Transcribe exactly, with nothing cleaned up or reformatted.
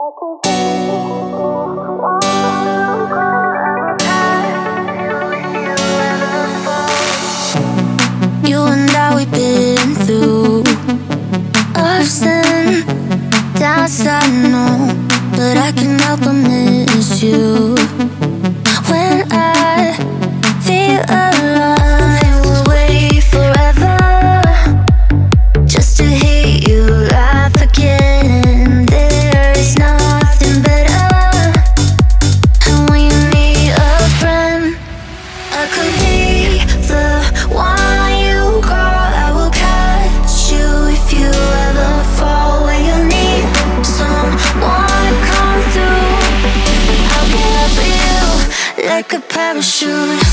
You and I, we've been through ups and downs, I know, but I can't help but miss you. When I feel alone, I will wait forever just to hear you laugh again. There is nothing better, and when you need a friend, I could be the one you call. I will catch you if you ever fall. When you need someone to come through, I'll be there for you like a parachute.